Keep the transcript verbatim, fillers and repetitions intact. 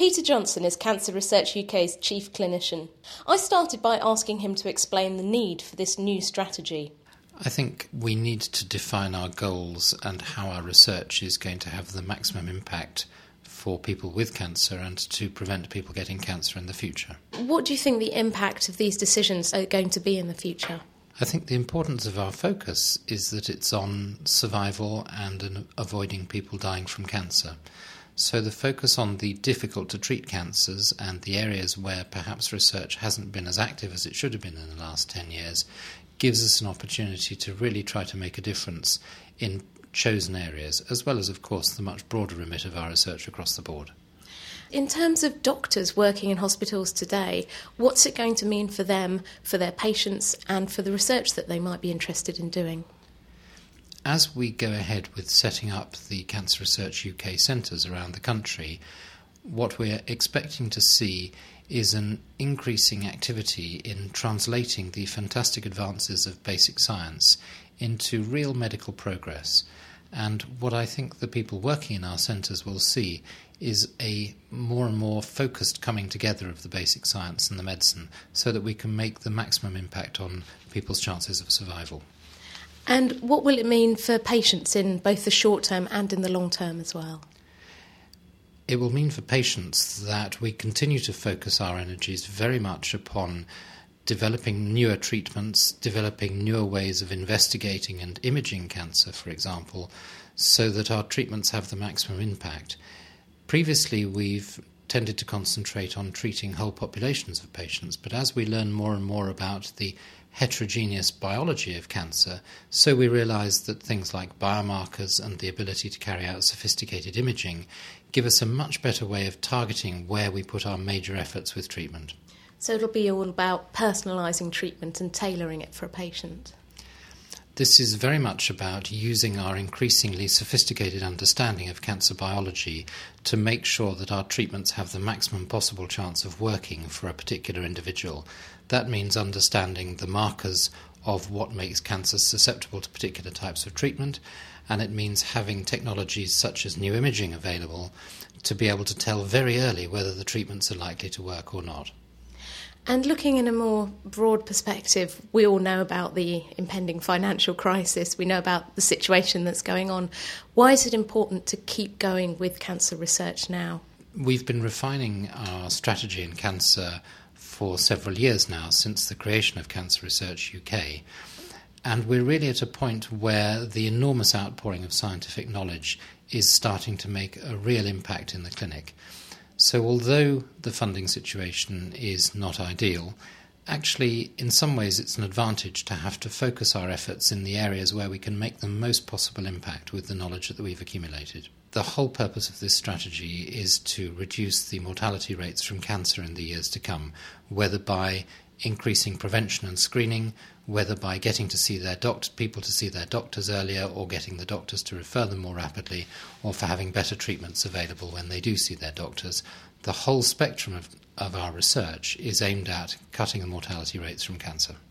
Peter Johnson is Cancer Research U K's chief clinician. I started by asking him to explain the need for this new strategy. I think we need to define our goals and how our research is going to have the maximum impact for people with cancer and to prevent people getting cancer in the future. What do you think the impact of these decisions are going to be in the future? I think the importance of our focus is that it's on survival and in avoiding people dying from cancer. So the focus on the difficult-to-treat cancers and the areas where perhaps research hasn't been as active as it should have been in the last ten years gives us an opportunity to really try to make a difference in chosen areas, as well as, of course, the much broader remit of our research across the board. In terms of doctors working in hospitals today, what's it going to mean for them, for their patients, and for the research that they might be interested in doing? As we go ahead with setting up the Cancer Research U K centres around the country, what we're expecting to see is an increasing activity in translating the fantastic advances of basic science into real medical progress. And what I think the people working in our centres will see is a more and more focused coming together of the basic science and the medicine so that we can make the maximum impact on people's chances of survival. And what will it mean for patients in both the short term and in the long term as well? It will mean for patients that we continue to focus our energies very much upon developing newer treatments, developing newer ways of investigating and imaging cancer, for example, so that our treatments have the maximum impact. Previously, we've tended to concentrate on treating whole populations of patients, but as we learn more and more about the heterogeneous biology of cancer, so we realise that things like biomarkers and the ability to carry out sophisticated imaging give us a much better way of targeting where we put our major efforts with treatment. So it'll be all about personalising treatment and tailoring it for a patient. This is very much about using our increasingly sophisticated understanding of cancer biology to make sure that our treatments have the maximum possible chance of working for a particular individual. That means understanding the markers of what makes cancer susceptible to particular types of treatment, and it means having technologies such as new imaging available to be able to tell very early whether the treatments are likely to work or not. And looking in a more broad perspective, we all know about the impending financial crisis. We know about the situation that's going on. Why is it important to keep going with cancer research now? We've been refining our strategy in cancer for several years now, since the creation of Cancer Research U K. And we're really at a point where the enormous outpouring of scientific knowledge is starting to make a real impact in the clinic. So although the funding situation is not ideal, actually in some ways it's an advantage to have to focus our efforts in the areas where we can make the most possible impact with the knowledge that we've accumulated. The whole purpose of this strategy is to reduce the mortality rates from cancer in the years to come, whether by increasing prevention and screening, whether by getting to see their doct- people to see their doctors earlier or getting the doctors to refer them more rapidly, or for having better treatments available when they do see their doctors. The whole spectrum of, of our research is aimed at cutting the mortality rates from cancer.